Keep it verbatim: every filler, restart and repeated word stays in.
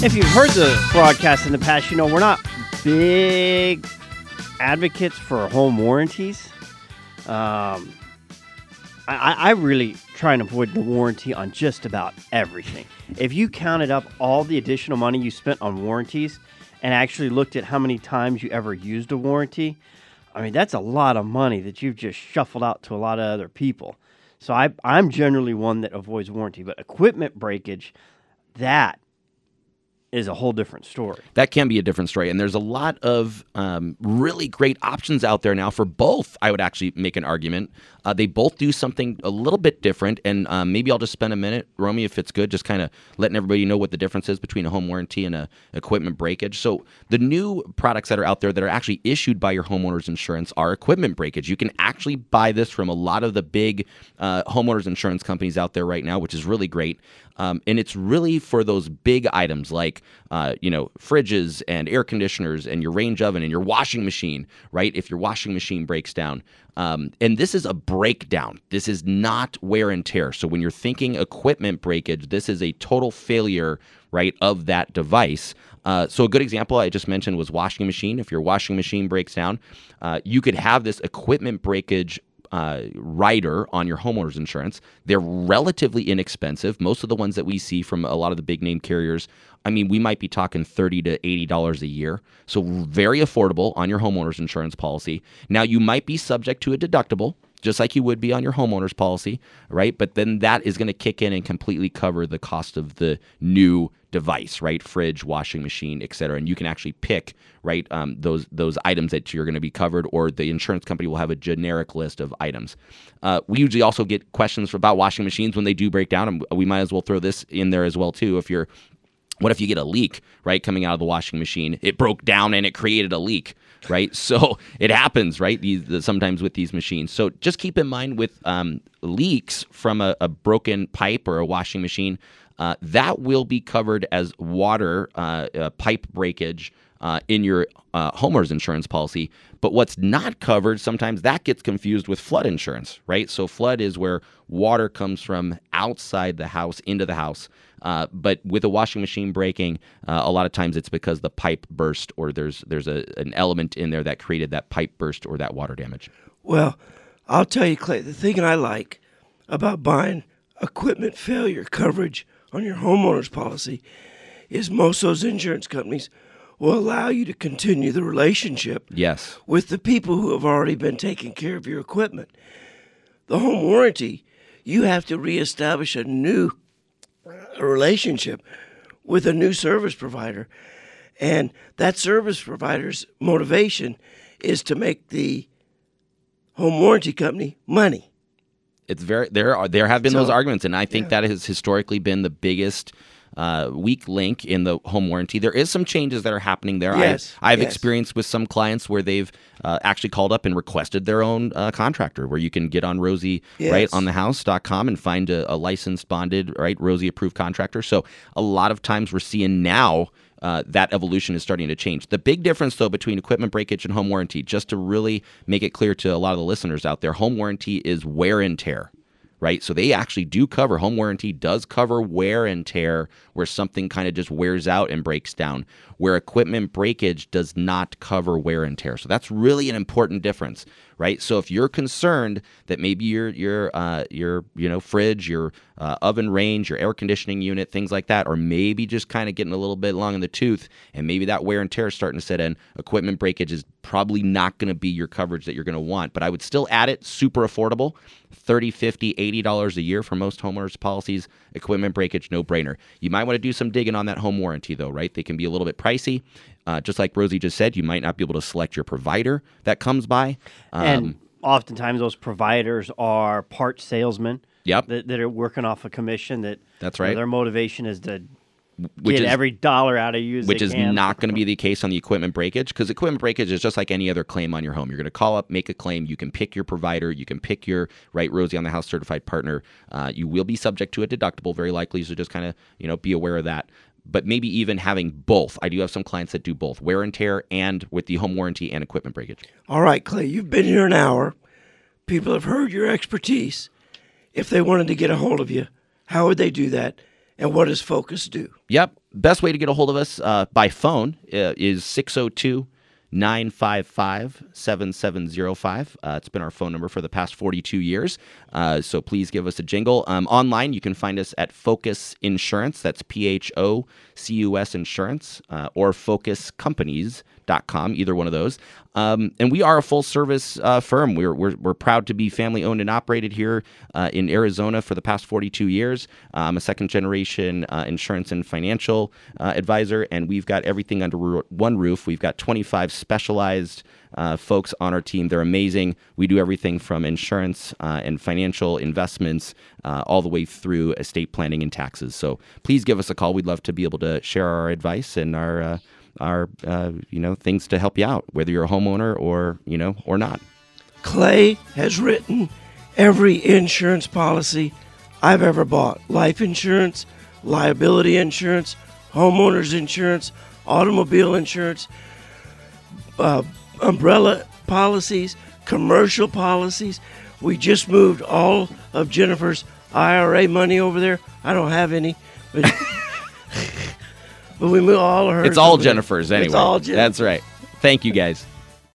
If you've heard the broadcast in the past, you know we're not big advocates for home warranties. Um, I, I really try and avoid the warranty on just about everything. If you counted up all the additional money you spent on warranties and actually looked at how many times you ever used a warranty, I mean, that's a lot of money that you've just shuffled out to a lot of other people. So I, I'm generally one that avoids warranty, but equipment breakage, that is a whole different story. That can be a different story. And there's a lot of um, really great options out there now for both. I would actually make an argument. Uh, they both do something a little bit different. And um, maybe I'll just spend a minute, Romy, if it's good, just kind of letting everybody know what the difference is between a home warranty and a equipment breakage. So the new products that are out there that are actually issued by your homeowner's insurance are equipment breakage. You can actually buy this from a lot of the big uh, homeowners insurance companies out there right now, which is really great. Um, and it's really for those big items like, uh, you know, fridges and air conditioners and your range oven and your washing machine, right? If your washing machine breaks down. Um, and this is a breakdown. This is not wear and tear. So when you're thinking equipment breakage, this is a total failure, right, of that device. Uh, so a good example I just mentioned was washing machine. If your washing machine breaks down, uh, you could have this equipment breakage Uh, rider on your homeowner's insurance. They're relatively inexpensive. Most of the ones that we see from a lot of the big name carriers, I mean, we might be talking thirty to eighty dollars a year. So very affordable on your homeowner's insurance policy. Now, you might be subject to a deductible, just like you would be on your homeowner's policy, right? But then that is going to kick in and completely cover the cost of the new device, right? Fridge, washing machine, et cetera. And you can actually pick, right, um, those those items that you're going to be covered, or the insurance company will have a generic list of items. Uh, we usually also get questions about washing machines when they do break down, and we might as well throw this in there as well, too. If you're What if you get a leak, right, coming out of the washing machine? It broke down and it created a leak, right? So it happens, right, these, the, sometimes with these machines. So just keep in mind with um, leaks from a, a broken pipe or a washing machine, uh, that will be covered as water uh, uh, pipe breakage uh, in your uh, homeowner's insurance policy. But what's not covered, sometimes that gets confused with flood insurance, right? So flood is where water comes from outside the house into the house. Uh, but with a washing machine breaking, uh, a lot of times it's because the pipe burst, or there's there's a, an element in there that created that pipe burst or that water damage. Well, I'll tell you, Clay, the thing I like about buying equipment failure coverage on your homeowner's policy is most of those insurance companies will allow you to continue the relationship Yes. with the people who have already been taking care of your equipment. The home warranty, you have to reestablish a new a relationship with a new service provider, and that service provider's motivation is to make the home warranty company money. It's very there are there have been So, those arguments, and I think yeah. that has historically been the biggest uh, weak link in the home warranty. There is some changes that are happening there. Yes, I, I've yes. experienced with some clients where they've uh, actually called up and requested their own uh, contractor, where you can get on Rosie, Yes. right, on the house dot com and find a, a licensed, bonded, right, Rosie approved contractor. So a lot of times we're seeing now uh, that evolution is starting to change. The big difference, though, between equipment breakage and home warranty, just to really make it clear to a lot of the listeners out there, home warranty is wear and tear. Right, so they actually do cover, home warranty does cover wear and tear, where something kind of just wears out and breaks down, where equipment breakage does not cover wear and tear. So that's really an important difference, right? So if you're concerned that maybe your your uh, your you know fridge, your uh, oven range, your air conditioning unit, things like that, or maybe just kind of getting a little bit long in the tooth, and maybe that wear and tear is starting to set in, equipment breakage is probably not going to be your coverage that you're going to want. But I would still add it, super affordable, thirty dollars, fifty dollars, eighty dollars a year for most homeowners policies. Equipment breakage, no brainer. You might want to do some digging on that home warranty, though, right? They can be a little bit pricey. Uh, just like Rosie just said, you might not be able to select your provider that comes by. Um, And oftentimes those providers are part salesmen Yep. that, that are working off a commission that That's you know, right. their motivation is to which get is every dollar out of you as which they is can. not going to be the case on the equipment breakage, because equipment breakage is just like any other claim on your home. You're going to call up, make a claim. You can pick your provider. You can pick your, right, Rosie on the House certified partner. Uh, you will be subject to a deductible, very likely, so just kind of, you know, be aware of that. But maybe even having both. I do have some clients that do both, wear and tear and with the home warranty and equipment breakage. All right, Clay, you've been here an hour. People have heard your expertise. If they wanted to get a hold of you, how would they do that? And what does Focus do? Yep. Best way to get a hold of us uh, by phone uh, is six oh two, nine five five, seven seven zero five. Uh, it's been our phone number for the past forty-two years. Uh, so please give us a jingle. Um, online, you can find us at Focus Insurance. That's P H O C U S Insurance, uh, or focus companies dot com, either one of those. Um, and we are a full-service uh, firm. We're, we're we're proud to be family-owned and operated here uh, in Arizona for the past forty-two years. Uh, I'm a second-generation uh, insurance and financial uh, advisor, and we've got everything under ro- one roof. We've got twenty-five specialized uh, folks on our team. They're amazing. We do everything from insurance uh, and financial investments uh, all the way through estate planning and taxes. So please give us a call. We'd love to be able to share our advice and our uh, our uh, you know things to help you out, whether you're a homeowner or you know or not. Clay has written every insurance policy I've ever bought: life insurance, liability insurance, homeowners insurance, automobile insurance, uh, umbrella policies, commercial policies. We just moved all of Jennifer's I R A money over there. I don't have any, but but we moved all of hers. It's all over there. Jennifer's anyway. It's all Jennifer. That's right. Thank you, guys.